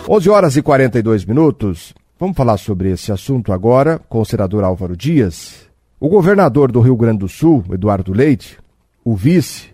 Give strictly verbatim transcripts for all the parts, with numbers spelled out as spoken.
onze horas e quarenta e dois minutos. Vamos falar sobre esse assunto agora com o senador Álvaro Dias. O governador do Rio Grande do Sul, Eduardo Leite, o vice,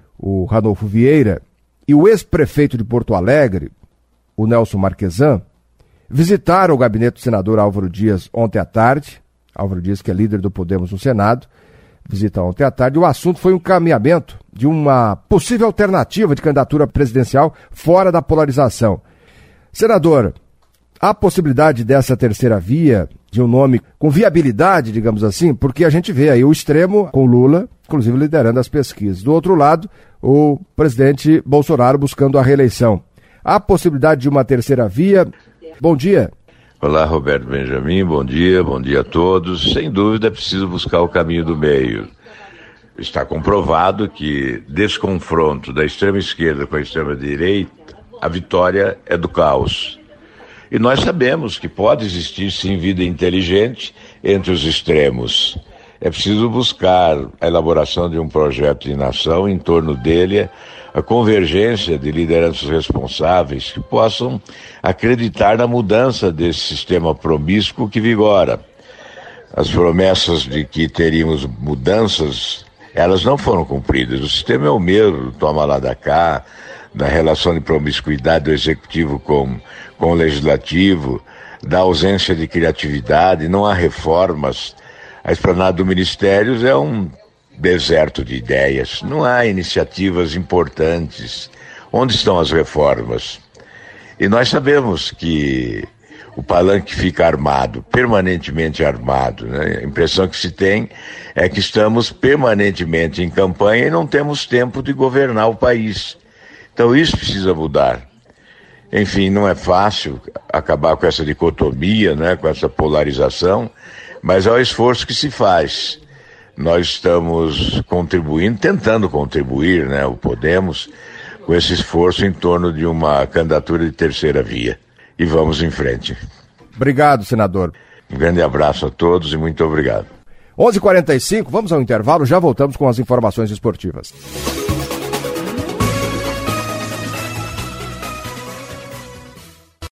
o Ranolfo Vieira, e o ex-prefeito de Porto Alegre, o Nelson Marquesan, visitaram o gabinete do senador Álvaro Dias ontem à tarde. Álvaro Dias, que é líder do Podemos no Senado, visita ontem à tarde. O assunto foi um encaminhamento de uma possível alternativa de candidatura presidencial fora da polarização. Senador, há possibilidade dessa terceira via, de um nome com viabilidade, digamos assim, porque a gente vê aí o extremo com Lula, inclusive liderando as pesquisas. Do outro lado, o presidente Bolsonaro buscando a reeleição. Há possibilidade de uma terceira via? Bom dia. Olá, Roberto Benjamin, bom dia, bom dia a todos. Sem dúvida é preciso buscar o caminho do meio. Está comprovado que desse confronto da extrema esquerda com a extrema direita, a vitória é do caos. E nós sabemos que pode existir sim vida inteligente entre os extremos. É preciso buscar a elaboração de um projeto de nação, em torno dele a convergência de lideranças responsáveis que possam acreditar na mudança desse sistema promíscuo que vigora. As promessas de que teríamos mudanças, elas não foram cumpridas. O sistema é o mesmo, toma lá da cá, da relação de promiscuidade do executivo com, com o legislativo, da ausência de criatividade, não há reformas. A esplanada do Ministérios é um deserto de ideias, não há iniciativas importantes. Onde estão as reformas? E nós sabemos que o palanque fica armado, permanentemente armado, né? A impressão que se tem é que estamos permanentemente em campanha e não temos tempo de governar o país. Então isso precisa mudar. Enfim, não é fácil acabar com essa dicotomia, né, com essa polarização, mas é o esforço que se faz. Nós estamos contribuindo, tentando contribuir, né, o Podemos, com esse esforço em torno de uma candidatura de terceira via. E vamos em frente. Obrigado, senador. Um grande abraço a todos e muito obrigado. onze e quarenta e cinco, vamos ao intervalo, já voltamos com as informações esportivas.